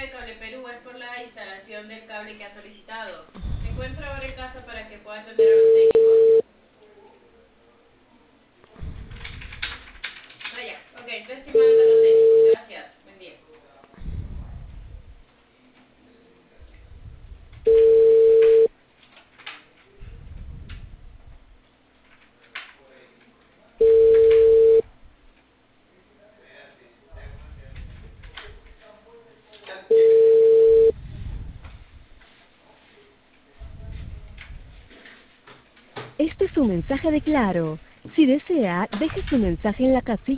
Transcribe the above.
de Cable Perú es por la instalación del cable que ha solicitado. Se encuentra ahora en casa para que pueda atender a los técnicos. Vaya, ok, estoy estimando a los técnicos. Gracias. Buen día. Este es un mensaje de Claro. Si desea, deje su mensaje en la casilla.